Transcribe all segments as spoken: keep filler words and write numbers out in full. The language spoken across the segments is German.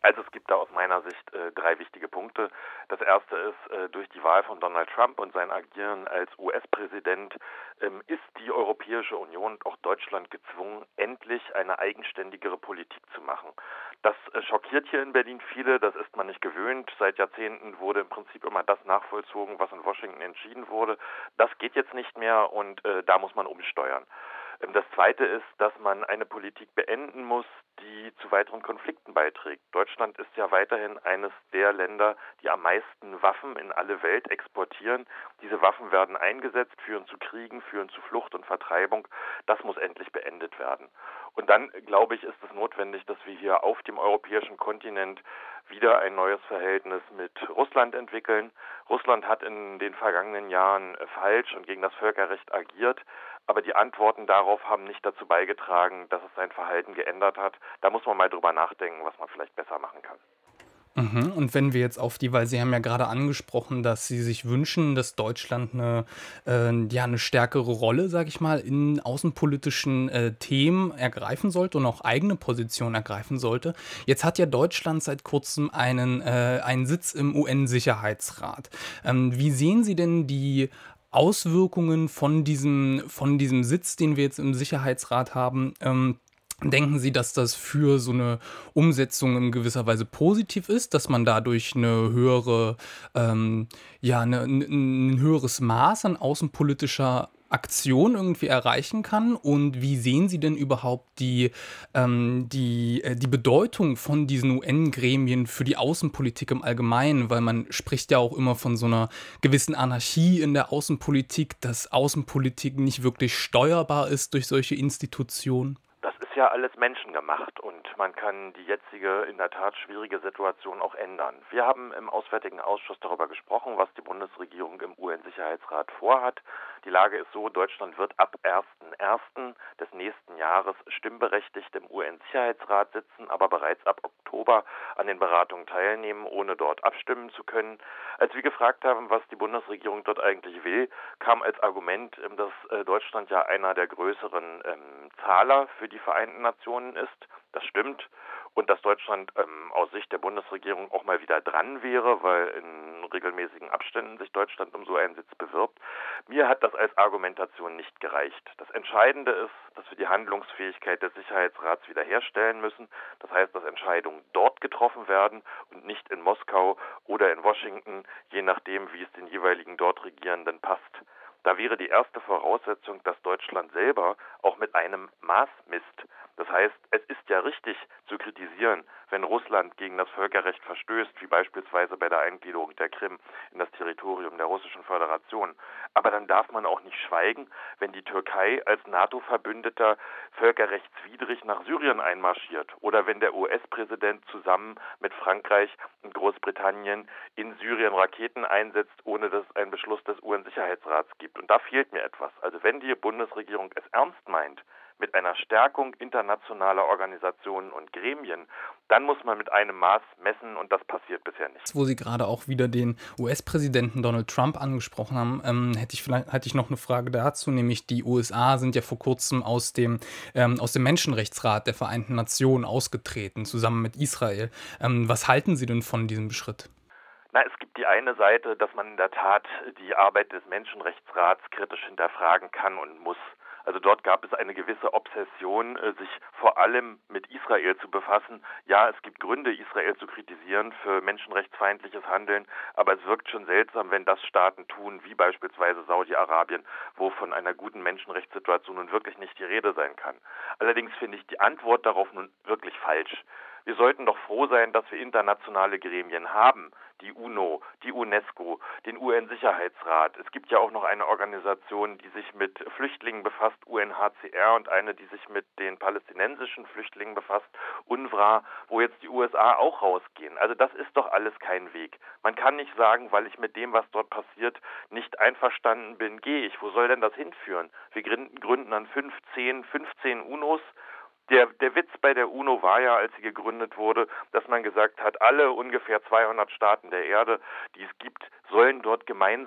Also es gibt da aus meiner Sicht äh, drei wichtige Punkte. Das erste ist, äh, durch die Wahl von Donald Trump und sein Agieren als U S-Präsident ähm, ist die Europäische Union und auch Deutschland gezwungen, endlich eine eigenständigere Politik zu machen. Das äh, schockiert hier in Berlin viele, das ist man nicht gewöhnt. Seit Jahrzehnten wurde im Prinzip immer das nachvollzogen, was in Washington entschieden wurde. Das geht jetzt nicht mehr und äh, da muss man umsteuern. Das Zweite ist, dass man eine Politik beenden muss, die zu weiteren Konflikten beiträgt. Deutschland ist ja weiterhin eines der Länder, die am meisten Waffen in alle Welt exportieren. Diese Waffen werden eingesetzt, führen zu Kriegen, führen zu Flucht und Vertreibung. Das muss endlich beendet werden. Und dann, glaube ich, ist es notwendig, dass wir hier auf dem europäischen Kontinent wieder ein neues Verhältnis mit Russland entwickeln. Russland hat in den vergangenen Jahren falsch und gegen das Völkerrecht agiert, aber die Antworten darauf haben nicht dazu beigetragen, dass es sein Verhalten geändert hat. Da muss man mal drüber nachdenken, was man vielleicht besser machen kann. Mhm. Und wenn wir jetzt auf die, weil Sie haben ja gerade angesprochen, dass Sie sich wünschen, dass Deutschland eine, äh, ja, eine stärkere Rolle, sage ich mal, in außenpolitischen äh, Themen ergreifen sollte und auch eigene Position ergreifen sollte. Jetzt hat ja Deutschland seit kurzem einen, äh, einen Sitz im U N-Sicherheitsrat. Ähm, wie sehen Sie denn die Auswirkungen von diesem, von diesem Sitz, den wir jetzt im Sicherheitsrat haben? Ähm, Denken Sie, dass das für so eine Umsetzung in gewisser Weise positiv ist, dass man dadurch eine höhere, ähm, ja, 'ne 'n 'n höheres Maß an außenpolitischer Aktion irgendwie erreichen kann? Und wie sehen Sie denn überhaupt die, ähm, die äh, die Bedeutung von diesen U N-Gremien für die Außenpolitik im Allgemeinen? Weil man spricht ja auch immer von so einer gewissen Anarchie in der Außenpolitik, dass Außenpolitik nicht wirklich steuerbar ist durch solche Institutionen. Das ist ja alles menschengemacht und man kann die jetzige, in der Tat schwierige Situation auch ändern. Wir haben im Auswärtigen Ausschuss darüber gesprochen, was die Bundesregierung im U N-Sicherheitsrat vorhat. Die Lage ist so, Deutschland wird ab ersten ersten des nächsten Jahres stimmberechtigt im U N-Sicherheitsrat sitzen, aber bereits ab Oktober an den Beratungen teilnehmen, ohne dort abstimmen zu können. Als wir gefragt haben, was die Bundesregierung dort eigentlich will, kam als Argument, ähm, dass äh, Deutschland ja einer der größeren ähm, Zahler für die Vereinten Nationen ist. Das stimmt. Und dass Deutschland ähm, aus Sicht der Bundesregierung auch mal wieder dran wäre, weil in regelmäßigen Abständen sich Deutschland um so einen Sitz bewirbt. Mir hat das als Argumentation nicht gereicht. Das Entscheidende ist, dass wir die Handlungsfähigkeit des Sicherheitsrats wiederherstellen müssen. Das heißt, dass Entscheidungen dort getroffen werden und nicht in Moskau oder in Washington, je nachdem, wie es den jeweiligen dort Regierenden passt. Da wäre die erste Voraussetzung, dass Deutschland selber auch mit einem Maß misst. Das heißt, es ist ja richtig zu kritisieren, wenn Russland gegen das Völkerrecht verstößt, wie beispielsweise bei der Eingliederung der Krim in das Territorium der Russischen Föderation. Aber dann darf man auch nicht schweigen, wenn die Türkei als NATO-Verbündeter völkerrechtswidrig nach Syrien einmarschiert oder wenn der U S-Präsident zusammen mit Frankreich und Großbritannien in Syrien Raketen einsetzt, ohne dass es einen Beschluss des U N-Sicherheitsrats gibt. Und da fehlt mir etwas. Also wenn die Bundesregierung es ernst meint, mit einer Stärkung internationaler Organisationen und Gremien, dann muss man mit einem Maß messen und das passiert bisher nicht. Wo Sie gerade auch wieder den U S-Präsidenten Donald Trump angesprochen haben, ähm, hätte ich vielleicht hätte ich noch eine Frage dazu, nämlich die U S A sind ja vor Kurzem aus dem ähm, aus dem Menschenrechtsrat der Vereinten Nationen ausgetreten, zusammen mit Israel. Ähm, was halten Sie denn von diesem Schritt? Na, es gibt die eine Seite, dass man in der Tat die Arbeit des Menschenrechtsrats kritisch hinterfragen kann und muss. Also dort gab es eine gewisse Obsession, äh, sich vor allem mit Israel zu befassen. Ja, es gibt Gründe, Israel zu kritisieren für menschenrechtsfeindliches Handeln, aber es wirkt schon seltsam, wenn das Staaten tun, wie beispielsweise Saudi-Arabien, wo von einer guten Menschenrechtssituation nun wirklich nicht die Rede sein kann. Allerdings finde ich die Antwort darauf nun wirklich falsch. Wir sollten doch froh sein, dass wir internationale Gremien haben, die UNO, die UNESCO, den U N-Sicherheitsrat. Es gibt ja auch noch eine Organisation, die sich mit Flüchtlingen befasst, U N H C R, und eine, die sich mit den palästinensischen Flüchtlingen befasst, UNRWA, wo jetzt die U S A auch rausgehen. Also das ist doch alles kein Weg. Man kann nicht sagen, weil ich mit dem, was dort passiert, nicht einverstanden bin, gehe ich. Wo soll denn das hinführen? Wir gründen, gründen dann fünf, zehn, fünfzehn UNOs. Der, der Witz bei der UNO war ja, als sie gegründet wurde, dass man gesagt hat, alle ungefähr zweihundert Staaten der Erde, die es gibt, sollen dort gemeinsam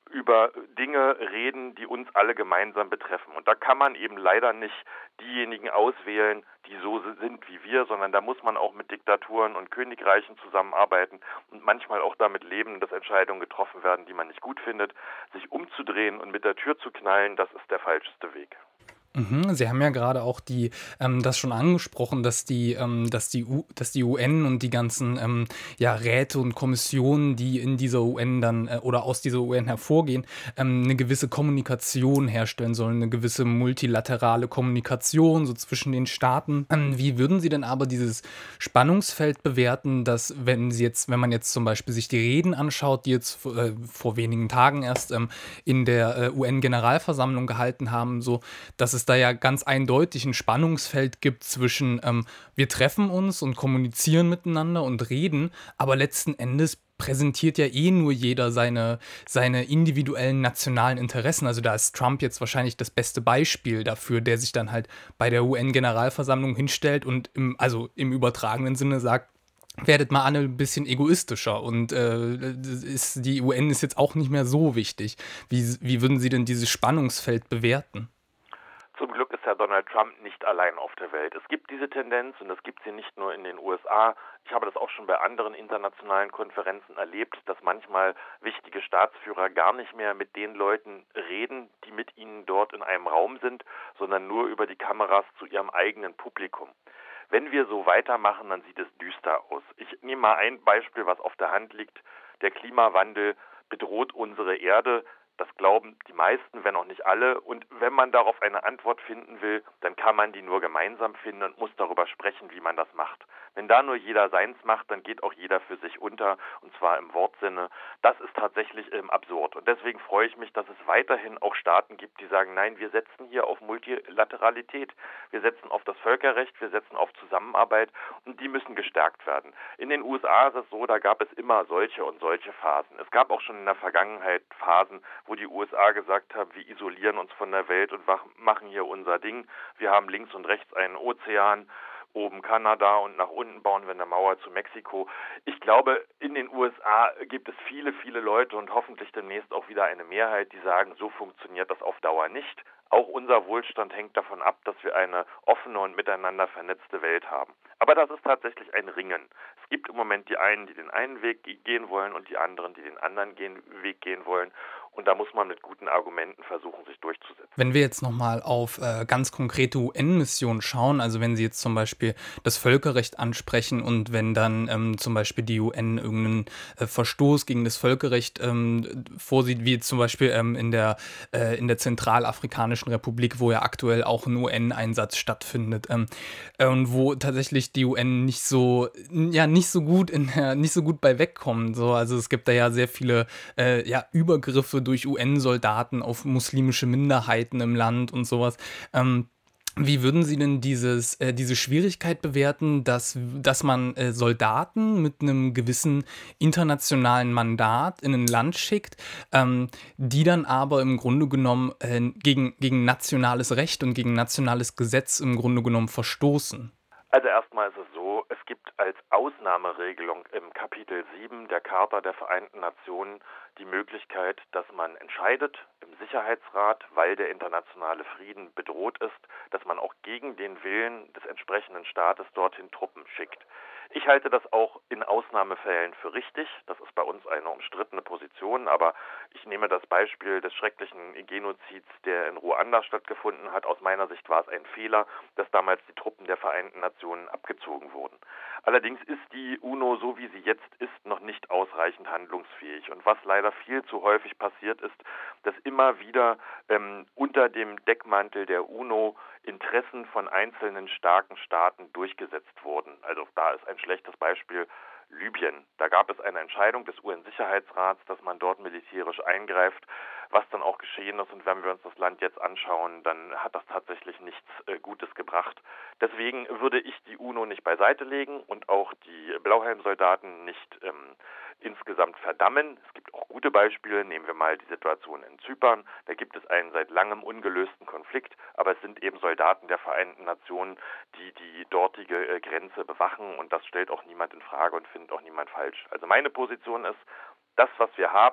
über Dinge reden, die uns alle gemeinsam betreffen. Und da kann man eben leider nicht diejenigen auswählen, die so sind wie wir, sondern da muss man auch mit Diktaturen und Königreichen zusammenarbeiten und manchmal auch damit leben, dass Entscheidungen getroffen werden, die man nicht gut findet. Sich umzudrehen und mit der Tür zu knallen, das ist der falscheste Weg. Mhm, Sie haben ja gerade auch die ähm, das schon angesprochen, dass die ähm, dass die U dass die U N und die ganzen, ähm, ja, Räte und Kommissionen, die in dieser U N dann, äh, oder aus dieser U N hervorgehen, ähm, 'ne gewisse Kommunikation herstellen sollen, eine gewisse multilaterale Kommunikation so zwischen den Staaten. Ähm, wie würden Sie denn aber dieses Spannungsfeld bewerten, dass wenn Sie jetzt wenn man jetzt zum Beispiel sich die Reden anschaut, die jetzt v äh, vor wenigen Tagen erst, ähm, in der, äh, U N-Generalversammlung gehalten haben, so, dass es da ja ganz eindeutig ein Spannungsfeld gibt zwischen, ähm, wir treffen uns und kommunizieren miteinander und reden, aber letzten Endes präsentiert ja eh nur jeder seine seine individuellen nationalen Interessen. Also, da ist Trump jetzt wahrscheinlich das beste Beispiel dafür, der sich dann halt bei der U N-Generalversammlung hinstellt und im also, im übertragenen Sinne sagt: „Werdet mal alle ein bisschen egoistischer und, äh, ist die U N ist jetzt auch nicht mehr so wichtig.“ Wie wie würden Sie denn dieses Spannungsfeld bewerten? Zum Glück ist Herr Donald Trump nicht allein auf der Welt. Es gibt diese Tendenz und es gibt sie nicht nur in den U S A. Ich habe das auch schon bei anderen internationalen Konferenzen erlebt, dass manchmal wichtige Staatsführer gar nicht mehr mit den Leuten reden, die mit ihnen dort in einem Raum sind, sondern nur über die Kameras zu ihrem eigenen Publikum. Wenn wir so weitermachen, dann sieht es düster aus. Ich nehme mal ein Beispiel, was auf der Hand liegt. Der Klimawandel bedroht unsere Erde. Das glauben die meisten, wenn auch nicht alle. Und wenn man darauf eine Antwort finden will, dann kann man die nur gemeinsam finden und muss darüber sprechen, wie man das macht. Wenn da nur jeder seins macht, dann geht auch jeder für sich unter, und zwar im Wortsinne. Das ist tatsächlich ähm, absurd. Und deswegen freue ich mich, dass es weiterhin auch Staaten gibt, die sagen, nein, wir setzen hier auf Multilateralität. Wir setzen auf das Völkerrecht, wir setzen auf Zusammenarbeit und die müssen gestärkt werden. In den U S A ist es so, da gab es immer solche und solche Phasen. Es gab auch schon in der Vergangenheit Phasen, wo die U S A gesagt haben, wir isolieren uns von der Welt und machen hier unser Ding. Wir haben links und rechts einen Ozean, oben Kanada und nach unten bauen wir eine Mauer zu Mexiko. Ich glaube, in den U S A gibt es viele, viele Leute und hoffentlich demnächst auch wieder eine Mehrheit, die sagen, so funktioniert das auf Dauer nicht. Auch unser Wohlstand hängt davon ab, dass wir eine offene und miteinander vernetzte Welt haben. Aber das ist tatsächlich ein Ringen. Es gibt im Moment die einen, die den einen Weg gehen wollen und die anderen, die den anderen Weg gehen wollen. Und da muss man mit guten Argumenten versuchen, sich durchzusetzen. Wenn wir jetzt noch mal auf, äh, ganz konkrete U N-Missionen schauen, also wenn Sie jetzt zum Beispiel das Völkerrecht ansprechen und wenn dann, ähm, zum Beispiel die U N irgendeinen äh, Verstoß gegen das Völkerrecht, ähm, vorsieht, wie zum Beispiel, ähm, in der äh, in der Zentralafrikanischen Republik, wo ja aktuell auch ein U N-Einsatz stattfindet, ähm, äh, und wo tatsächlich die U N nicht so ja, nicht so gut in der nicht so gut bei wegkommt, so. Also, es gibt da ja sehr viele, äh, ja, Übergriffe durch U N-Soldaten auf muslimische Minderheiten im Land und sowas. Ähm, wie würden Sie denn dieses äh, diese Schwierigkeit bewerten, dass dass man, äh, Soldaten mit einem gewissen internationalen Mandat in ein Land schickt, ähm, die dann aber im Grunde genommen, äh, gegen gegen nationales Recht und gegen nationales Gesetz im Grunde genommen verstoßen? Also erstmal ist es so, es gibt als Ausnahmeregelung im Kapitel sieben der Charta der Vereinten Nationen die Möglichkeit, dass man entscheidet im Sicherheitsrat, weil der internationale Frieden bedroht ist, dass man auch gegen den Willen des entsprechenden Staates dorthin Truppen schickt. Ich halte das auch in Ausnahmefällen für richtig. Das ist bei uns eine umstrittene Position, aber ich nehme das Beispiel des schrecklichen Genozids, der in Ruanda stattgefunden hat. Aus meiner Sicht war es ein Fehler, dass damals die Truppen der Vereinten Nationen abgezogen wurden. Allerdings ist die UNO, so wie sie jetzt ist, noch nicht ausreichend handlungsfähig. Und was leider viel zu häufig passiert ist, dass immer wieder ähm, unter dem Deckmantel der UNO Interessen von einzelnen starken Staaten durchgesetzt wurden. Also da ist ein schlechtes Beispiel Libyen. Da gab es eine Entscheidung des U N-Sicherheitsrats, dass man dort militärisch eingreift, was dann auch geschehen ist. Und wenn wir uns das Land jetzt anschauen, dann hat das tatsächlich nichts äh, Gutes gebracht. Deswegen würde ich die UNO nicht beiseite legen und auch die Blauhelmsoldaten nicht ähm, insgesamt verdammen. Es gibt auch gute Beispiele. Nehmen wir mal die Situation in Zypern. Da gibt es einen seit langem ungelösten Konflikt, aber es sind eben Soldaten der Vereinten Nationen, die die dortige äh, Grenze bewachen, und das stellt auch niemand in Frage und findet auch niemand falsch. Also meine Position ist, das, was wir haben,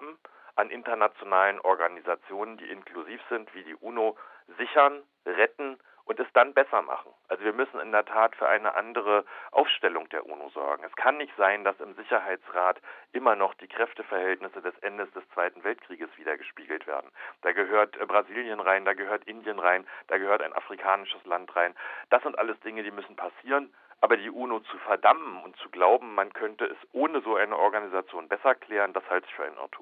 an internationalen Organisationen, die inklusiv sind, wie die UNO, sichern, retten und es dann besser machen. Also wir müssen in der Tat für eine andere Aufstellung der UNO sorgen. Es kann nicht sein, dass im Sicherheitsrat immer noch die Kräfteverhältnisse des Endes des Zweiten Weltkrieges wiedergespiegelt werden. Da gehört Brasilien rein, da gehört Indien rein, da gehört ein afrikanisches Land rein. Das sind alles Dinge, die müssen passieren. Aber die UNO zu verdammen und zu glauben, man könnte es ohne so eine Organisation besser klären, das halte ich für ein Irrtum.